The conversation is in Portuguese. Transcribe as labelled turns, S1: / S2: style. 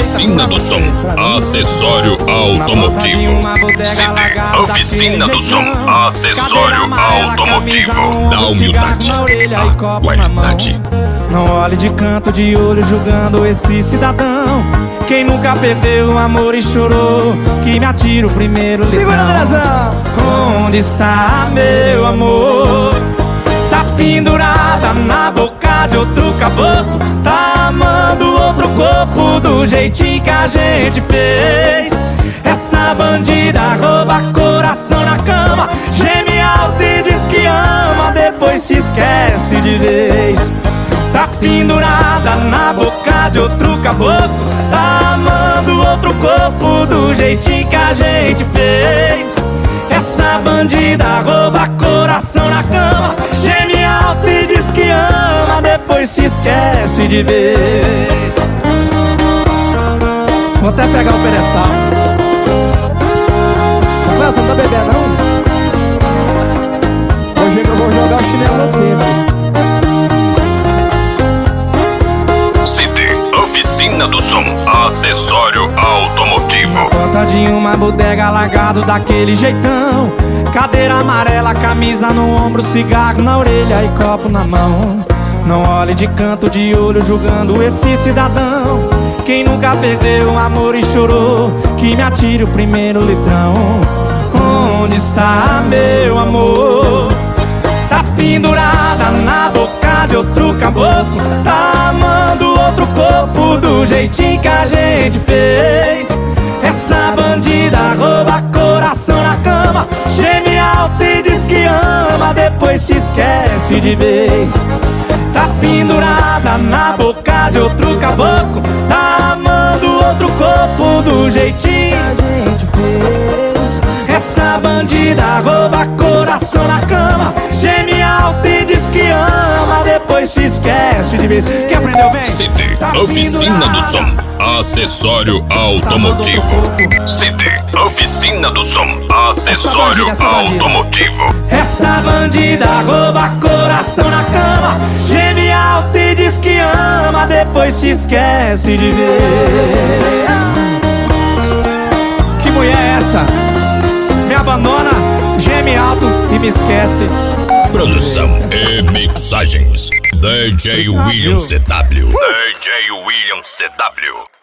S1: Oficina do Som, acessório automotivo. CD, Oficina do Som, acessório automotivo. Da humildade à qualidade.
S2: Não olhe de canto de olho julgando esse cidadão. Quem nunca perdeu o amor e chorou, que me atira o primeiro litrão. Onde está meu amor? Tá pendurada na boca de outro caboclo. Tá amando outro corpo do jeitinho que a gente fez. Essa bandida rouba coração na cama, geme alto e diz que ama, depois te esquece de vez. Tá pendurada na boca de outro caboclo. Tá amando outro corpo do jeitinho que a gente fez. Essa bandida rouba coração na cama, geme alto e diz que ama, depois te esquece de vez. Vou até pegar o pedestal. Rafael, você não tá bebendo não? Hoje eu vou jogar o chinelo no você,
S1: CD, Oficina do Som, acessório automotivo.
S2: Porta de uma bodega, largado daquele jeitão. Cadeira amarela, camisa no ombro, cigarro na orelha e copo na mão. Não olhe de canto de olho julgando esse cidadão. Quem nunca perdeu o amor e chorou, que me atire o primeiro litrão. Onde está meu amor? Tá pendurada na boca de outro caboclo. Tá amando outro corpo do jeitinho que a gente fez. Essa bandida rouba coração na cama, geme alto e diz que ama, depois te esquece de vez. Tá pendurada na boca de outro caboclo. Tá amando outro corpo do jeitinho que a gente fez. Essa bandida rouba coração na cama, geme alto e diz que ama, depois te esquece de vez. Quem aprendeu, vem?
S1: CD, Oficina do Som, acessório automotivo. CD, Oficina do Som, acessório automotivo.
S2: Essa bandida rouba coração na cama, geme alto e diz que ama, depois te esquece de ver. Que mulher é essa? Me abandona, geme alto e me esquece.
S1: Produção e mixagens DJ William CW. DJ William CW.